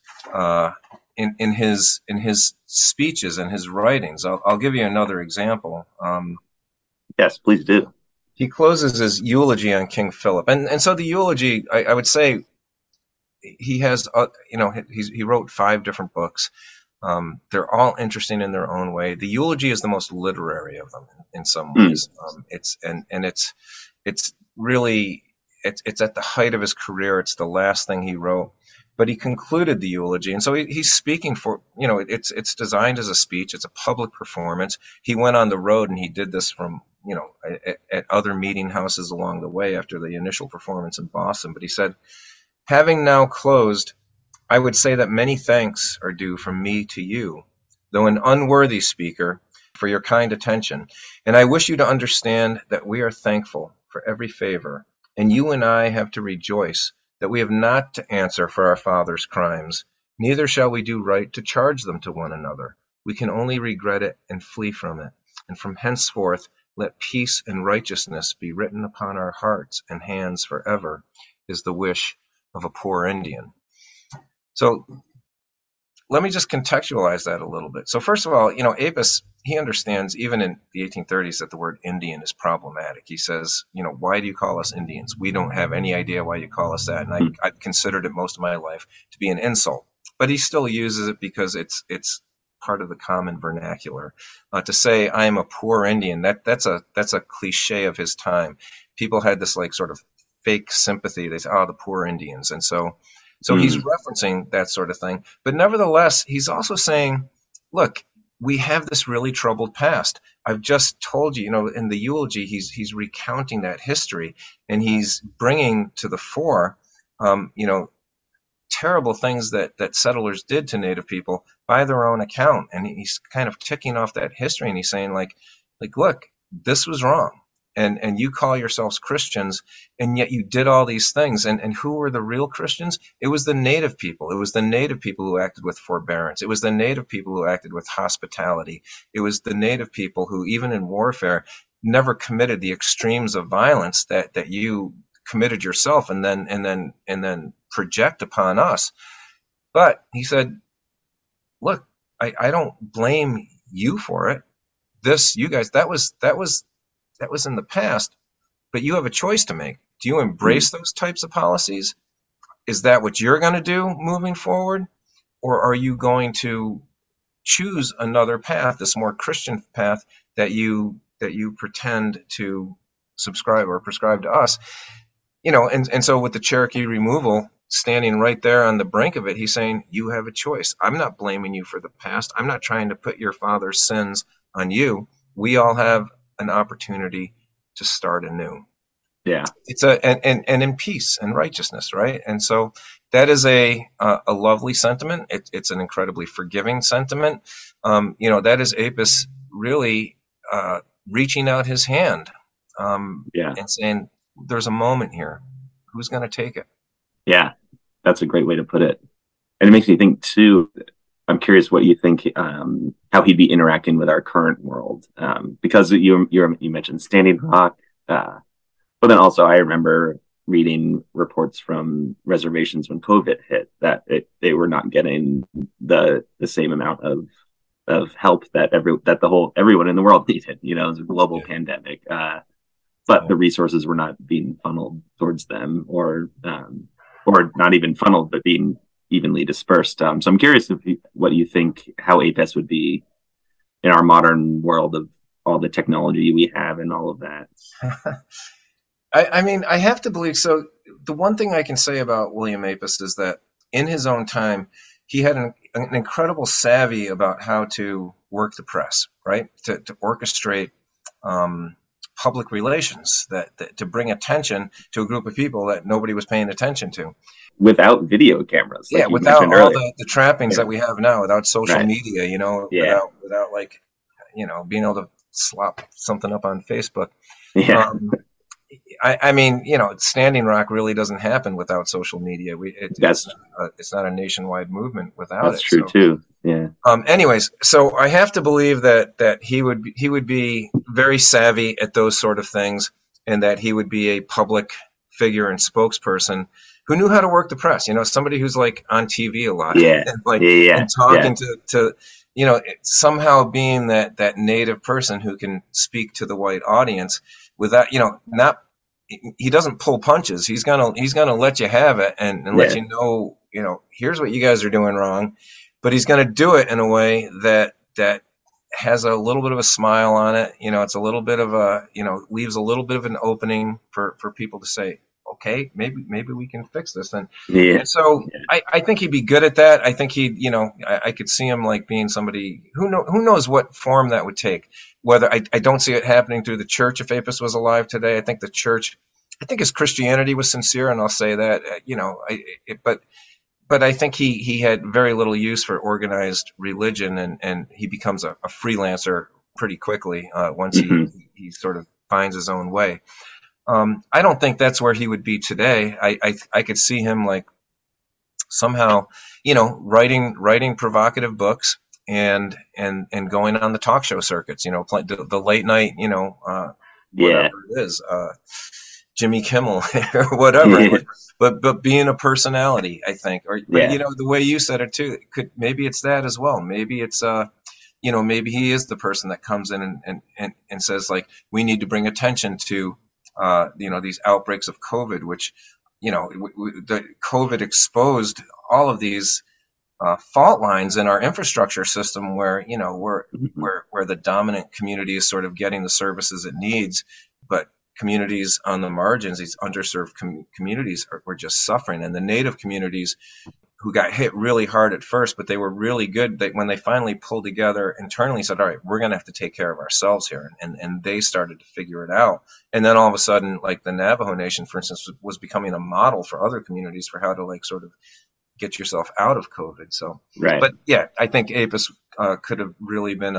in his speeches and his writings. I'll give you another example. Yes, please do. He closes his eulogy on King Philip, and so the eulogy, I would say, he has he wrote 5 different books. They're all interesting in their own way. The eulogy is the most literary of them in some ways. It's really at the height of his career. It's the last thing he wrote, but he concluded the eulogy, and so he's speaking for, it's designed as a speech. It's a public performance. He went on the road and he did this from, at other meeting houses along the way after the initial performance in Boston. But he said, having now closed, I would say that many thanks are due from me to you, though an unworthy speaker, for your kind attention. And I wish you to understand that we are thankful for every favor, and you and I have to rejoice that we have not to answer for our father's crimes, Neither shall we do right to charge them to one another. We can only regret it and flee from it. And from henceforth, let peace and righteousness be written upon our hearts and hands forever, is the wish of a poor Indian. So let me just contextualize that a little bit. So first of all, Apis, he understands even in the 1830s that the word Indian is problematic. He says, why do you call us Indians? We don't have any idea why you call us that. And I've considered it most of my life to be an insult. But he still uses it because it's part of the common vernacular. To say I am a poor Indian, that's a cliche of his time. People had this like sort of fake sympathy. They say, oh, the poor Indians. And so he's referencing that sort of thing. But nevertheless, he's also saying, look, we have this really troubled past. I've just told you, in the eulogy, he's recounting that history, and he's bringing to the fore, terrible things that settlers did to Native people by their own account. And he's kind of ticking off that history, and he's saying, like, look, this was wrong. And you call yourselves Christians, and yet you did all these things. And who were the real Christians? It was the Native people. It was the Native people who acted with forbearance. It was the Native people who acted with hospitality. It was the Native people who, even in warfare, never committed the extremes of violence that you committed yourself and then project upon us. But he said, look, I don't blame you for it. You guys, that was in the past, but you have a choice to make. Do you embrace those types of policies? Is that what you're going to do moving forward? Or are you going to choose another path, this more Christian path that you pretend to subscribe or prescribe to us? And so with the Cherokee removal, standing right there on the brink of it, he's saying, you have a choice. I'm not blaming you for the past. I'm not trying to put your father's sins on you. We all have an opportunity to start anew. Yeah, it's and in peace and righteousness, right? And so that is a lovely sentiment. It's an incredibly forgiving sentiment. That is Apis really reaching out his hand, and saying, "There's a moment here. Who's going to take it?" Yeah, that's a great way to put it. And it makes me think too. I'm curious what you think, how he'd be interacting with our current world, because you mentioned Standing Rock, but then also I remember reading reports from reservations when COVID hit that they were not getting the same amount of help that everyone in the world needed. It was a global pandemic, but the resources were not being funneled towards them, or not even funneled, but being evenly dispersed. So I'm curious what you think, how Apis would be in our modern world of all the technology we have and all of that. I mean, I have to believe so. The one thing I can say about William Apis is that in his own time, he had an incredible savvy about how to work the press, right? To orchestrate public relations, that to bring attention to a group of people that nobody was paying attention to. Without video cameras. Like without all the trappings that we have now, without social media, without like, being able to slop something up on Facebook. Yeah. I mean, Standing Rock really doesn't happen without social media. It's not a nationwide movement without it. That's true too. Yeah. Anyways, so I have to believe that he would be very savvy at those sort of things, and that he would be a public figure and spokesperson who knew how to work the press. Somebody who's like on TV a lot, and talking to somehow being that native person who can speak to the white audience without, he doesn't pull punches. He's gonna let you have it and let you know, here's what you guys are doing wrong, but he's gonna do it in a way that has a little bit of a smile on it. It's a little bit of leaves a little bit of an opening for people to say, okay, maybe we can fix this. And so I think he'd be good at that. I think I could see him like being somebody who knows what form that would take. Whether I don't see it happening through the church if Apis was alive today. I think his Christianity was sincere, and I'll say that, but I think he had very little use for organized religion, and he becomes a freelancer pretty quickly once he sort of finds his own way. I don't think that's where he would be today. I could see him like somehow, writing provocative books and going on the talk show circuits, the late night, whatever it is, Jimmy Kimmel or whatever. But being a personality, I think, the way you said it too, maybe it's that as well. Maybe it's maybe he is the person that comes in and says, like, we need to bring attention to these outbreaks of COVID, which the COVID exposed all of these fault lines in our infrastructure system, where where the dominant community is sort of getting the services it needs, but communities on the margins, these underserved communities, were just suffering. And the Native communities, who got hit really hard at first, but they were really good. When they finally pulled together internally, said, all right, we're going to have to take care of ourselves here. And they started to figure it out. And then all of a sudden, like the Navajo Nation, for instance, was becoming a model for other communities for how to, like, sort of get yourself out of COVID. So, right. But yeah, I think APIS could have really been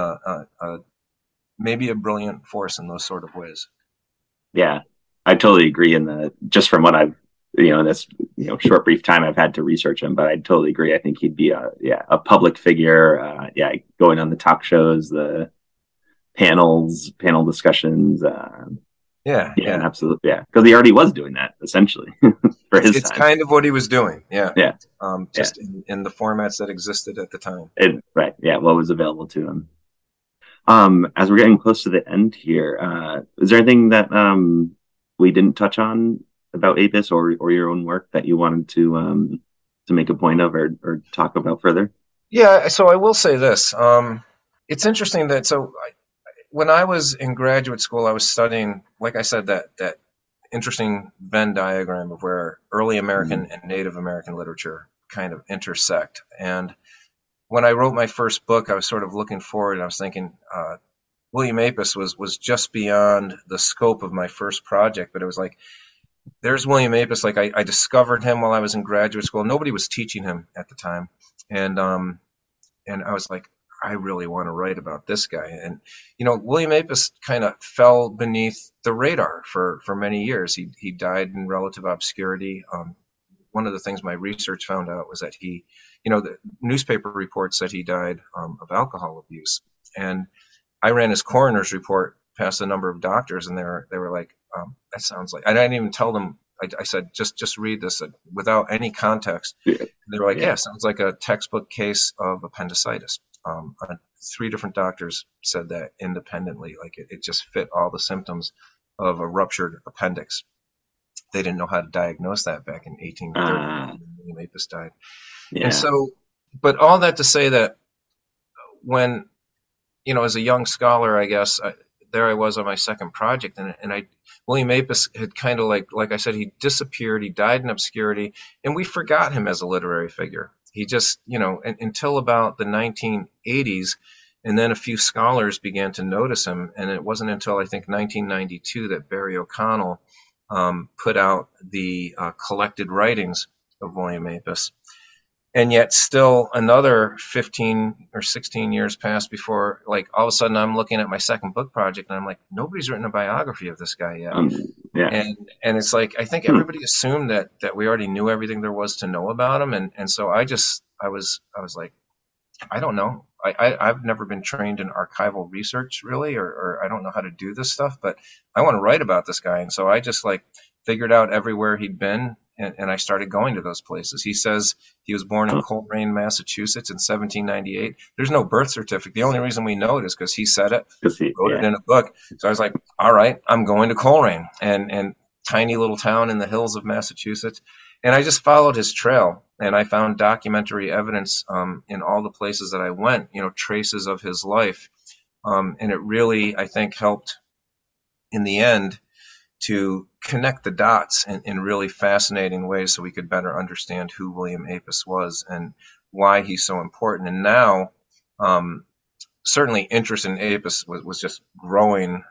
maybe a brilliant force in those sort of ways. Yeah, I totally agree. Just from what I've, this short brief time I've had to research him, but I totally agree. I think he'd be a public figure. Going on the talk shows, the panel discussions. Yeah, absolutely. Yeah, because he already was doing that essentially for his time. It's kind of what he was doing. Yeah. Just in the formats that existed at the time. Right. Yeah. What was available to him. As we're getting close to the end here, is there anything that we didn't touch on about APIS or your own work that you wanted to make a point of or talk about further? Yeah, so I will say this. It's interesting that when I was in graduate school, I was studying, like I said, that interesting Venn diagram of where early American and Native American literature kind of intersect. And when I wrote my first book, I was sort of looking forward, and I was thinking William Apis was just beyond the scope of my first project. But it was like, there's William Apis. Like, I discovered him while I was in graduate school. Nobody was teaching him at the time. And I was like, I really want to write about this guy. And, William Apis kind of fell beneath the radar for many years. He died in relative obscurity. One of the things my research found out was that the newspaper reports that he died of alcohol abuse. And I ran his coroner's report past a number of doctors, and they were like, that sounds like, I didn't even tell them, I said, just read this without any context. Yeah. They were like, yeah, sounds like a textbook case of appendicitis. 3 different doctors said that independently, like it just fit all the symptoms of a ruptured appendix. They didn't know how to diagnose that back in 1830 when William Apis died. Yeah. And so, but all that to say that when, as a young scholar, I guess, there I was on my second project, and William Apis had kind of like I said, he disappeared, he died in obscurity, and we forgot him as a literary figure. He just, until about the 1980s, and then a few scholars began to notice him, and it wasn't until I think 1992 that Barry O'Connell put out the collected writings of William Apis. And yet still another 15 or 16 years passed before, like, all of a sudden I'm looking at my second book project and I'm like, nobody's written a biography of this guy yet. And it's like, I think everybody assumed that we already knew everything there was to know about him. And so I was like, I don't know. I've never been trained in archival research really, or I don't know how to do this stuff, but I want to write about this guy. And so I just figured out everywhere he'd been. And I started going to those places. He says he was born in Coleraine, Massachusetts in 1798. There's no birth certificate. The only reason we know it is because he said it, wrote it in a book. So I was like, all right, I'm going to Coleraine, and tiny little town in the hills of Massachusetts. And I just followed his trail, and I found documentary evidence in all the places that I went, traces of his life. And it really, I think, helped in the end to connect the dots in really fascinating ways so we could better understand who William Apis was and why he's so important. And now, certainly interest in Apis was just growing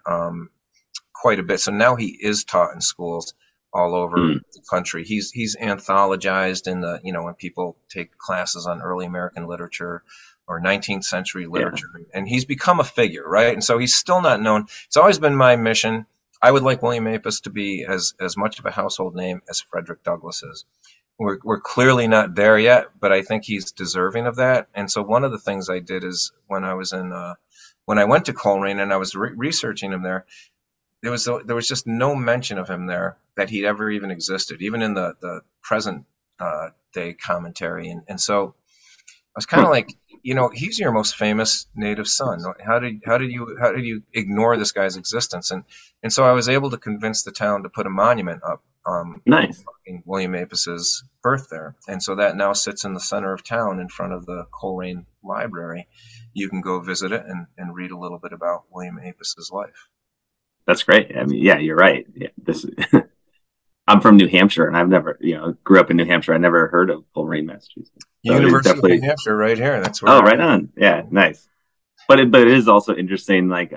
quite a bit. So now he is taught in schools all over the country. He's anthologized in when people take classes on early American literature or 19th century literature. And he's become a figure, right? And so he's still not known. It's always been my mission. I would like William Apis to be as much of a household name as Frederick Douglass is. we're clearly not there yet, but I think he's deserving of that. And so one of the things I did is when I went to Coleraine and I was researching him there, there was just no mention of him there that he'd ever even existed, even in the present day commentary. And so I was kind of like, he's your most famous native son. How did you ignore this guy's existence? And so I was able to convince the town to put a monument up. Nice. William Apus's birth there. And so that now sits in the center of town in front of the Coleraine Library. You can go visit it and read a little bit about William Apus's life. That's great. I mean, yeah, you're right. Yeah, I'm from New Hampshire, and I've never, grew up in New Hampshire. I never heard of Coleraine, Massachusetts. So University of New Hampshire, right here. That's where. Oh, right on. Yeah, nice. But it is also interesting. Like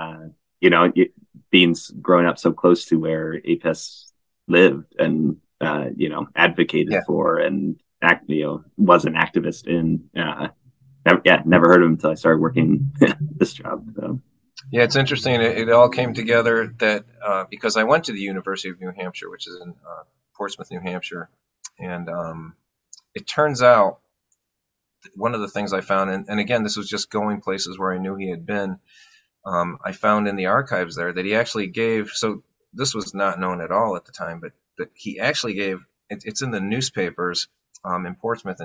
being growing up so close to where Apus lived and advocated for and was an activist in. Never heard of him until I started working this job. So. Yeah, it's interesting. It all came together that because I went to the University of New Hampshire, which is in Portsmouth, New Hampshire, and it turns out one of the things I found, and again, this was just going places where I knew he had been, I found in the archives there that he actually gave, so this was not known at all at the time, but he actually gave, it's in the newspapers in Portsmouth in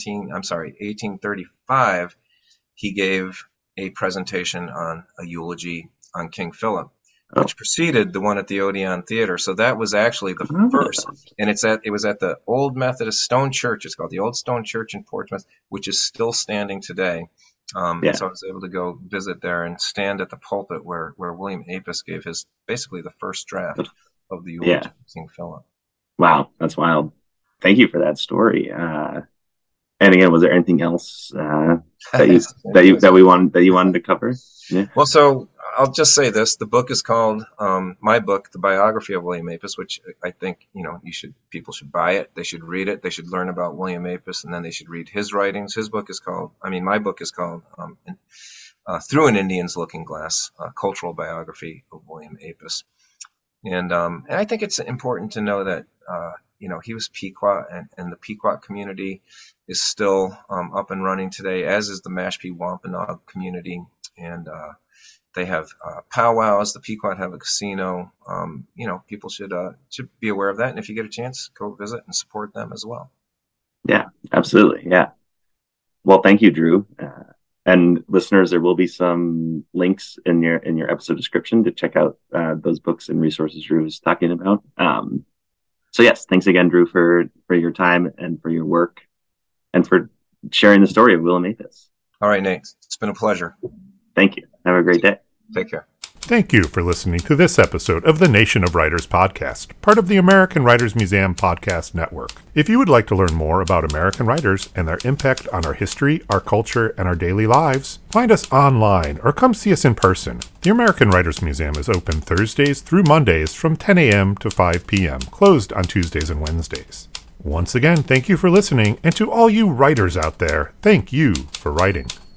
1835, he gave a presentation on a eulogy on King Philip, which preceded the one at the Odeon Theater. So that was actually the first, and it was at the Old Methodist Stone Church. It's called the Old Stone Church in Portsmouth, which is still standing today. So I was able to go visit there and stand at the pulpit where William Apus gave basically the first draft of the eulogy of King Philip. Wow, that's wild. Thank you for that story. And again, was there anything else that you wanted to cover? Yeah. Well, so I'll just say this: the book is called my book, The Biography of William Apus, which I think people should buy it. They should read it. They should learn about William Apus, and then they should read his writings. My book is called Through an Indian's Looking Glass: Cultural Biography of William Apus. And I think it's important to know that he was Pequot, and the Pequot community is still up and running today, as is the Mashpee Wampanoag community. And they have powwows. The Pequot have a casino. People should be aware of that. And if you get a chance, go visit and support them as well. Yeah, absolutely. Yeah. Well, thank you, Drew. And listeners, there will be some links in your episode description to check out those books and resources Drew was talking about. So yes, thanks again, Drew, for your time and for your work and for sharing the story of William Apus. All right, Nate. It's been a pleasure. Thank you. Have a great day. Take care. Thank you for listening to this episode of the Nation of Writers podcast, part of the American Writers Museum podcast network. If you would like to learn more about American writers and their impact on our history, our culture, and our daily lives, find us online or come see us in person. The American Writers Museum is open Thursdays through Mondays from 10 a.m. to 5 p.m., closed on Tuesdays and Wednesdays. Once again, thank you for listening, and to all you writers out there, thank you for writing.